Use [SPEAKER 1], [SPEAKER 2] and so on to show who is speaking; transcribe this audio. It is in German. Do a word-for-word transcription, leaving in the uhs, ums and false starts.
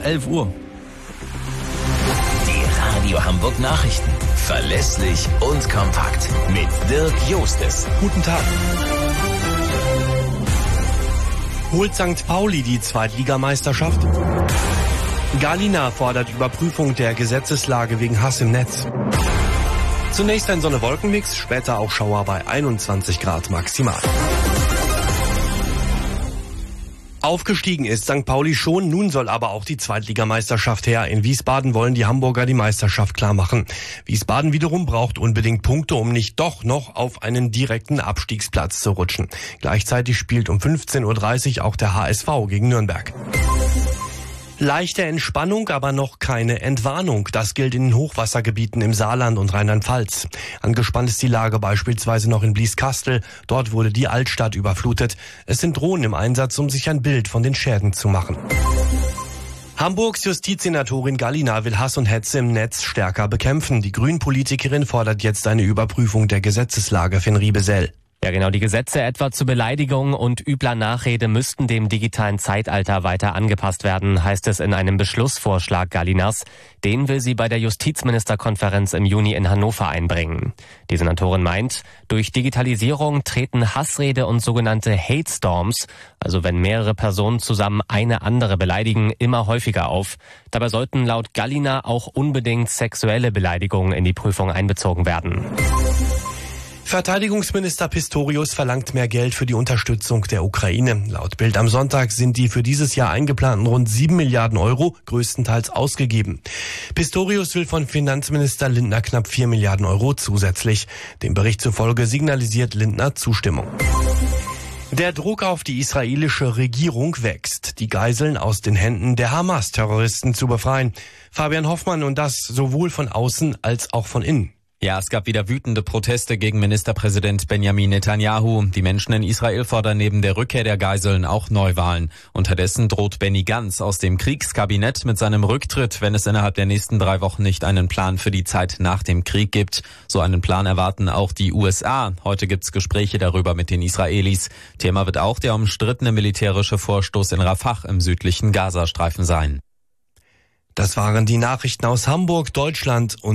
[SPEAKER 1] elf Uhr.
[SPEAKER 2] Die Radio Hamburg Nachrichten. Verlässlich und kompakt. Mit Dirk Jostes.
[SPEAKER 3] Guten Tag. Holt Sankt Pauli die Zweitligameisterschaft? Galina fordert Überprüfung der Gesetzeslage wegen Hass im Netz. Zunächst ein Sonne-Wolken-Mix, später auch Schauer bei einundzwanzig Grad maximal. Aufgestiegen ist Sankt Pauli schon, nun soll aber auch die Zweitligameisterschaft her. In Wiesbaden wollen die Hamburger die Meisterschaft klar machen. Wiesbaden wiederum braucht unbedingt Punkte, um nicht doch noch auf einen direkten Abstiegsplatz zu rutschen. Gleichzeitig spielt um fünfzehn Uhr dreißig auch der H S V gegen Nürnberg. Leichte Entspannung, aber noch keine Entwarnung. Das gilt in den Hochwassergebieten im Saarland und Rheinland-Pfalz. Angespannt ist die Lage beispielsweise noch in Blieskastel. Dort wurde die Altstadt überflutet. Es sind Drohnen im Einsatz, um sich ein Bild von den Schäden zu machen. Hamburgs Justizsenatorin Galina will Hass und Hetze im Netz stärker bekämpfen. Die Grünen-Politikerin fordert jetzt eine Überprüfung der Gesetzeslage für Riebesell.
[SPEAKER 4] Ja, genau. Die Gesetze etwa zu Beleidigung und übler Nachrede müssten dem digitalen Zeitalter weiter angepasst werden, heißt es in einem Beschlussvorschlag Galinas. Den will sie bei der Justizministerkonferenz im Juni in Hannover einbringen. Die Senatorin meint, durch Digitalisierung treten Hassrede und sogenannte Hate Storms, also wenn mehrere Personen zusammen eine andere beleidigen, immer häufiger auf. Dabei sollten laut Galina auch unbedingt sexuelle Beleidigungen in die Prüfung einbezogen werden.
[SPEAKER 3] Verteidigungsminister Pistorius verlangt mehr Geld für die Unterstützung der Ukraine. Laut Bild am Sonntag sind die für dieses Jahr eingeplanten rund sieben Milliarden Euro größtenteils ausgegeben. Pistorius will von Finanzminister Lindner knapp vier Milliarden Euro zusätzlich. Dem Bericht zufolge signalisiert Lindner Zustimmung. Der Druck auf die israelische Regierung wächst, die Geiseln aus den Händen der Hamas-Terroristen zu befreien. Fabian Hoffmann, und das sowohl von außen als auch von innen.
[SPEAKER 5] Ja, es gab wieder wütende Proteste gegen Ministerpräsident Benjamin Netanyahu. Die Menschen in Israel fordern neben der Rückkehr der Geiseln auch Neuwahlen. Unterdessen droht Benny Gantz aus dem Kriegskabinett mit seinem Rücktritt, wenn es innerhalb der nächsten drei Wochen nicht einen Plan für die Zeit nach dem Krieg gibt. So einen Plan erwarten auch die U S A. Heute gibt's Gespräche darüber mit den Israelis. Thema wird auch der umstrittene militärische Vorstoß in Rafah im südlichen Gazastreifen sein.
[SPEAKER 3] Das waren die Nachrichten aus Hamburg, Deutschland und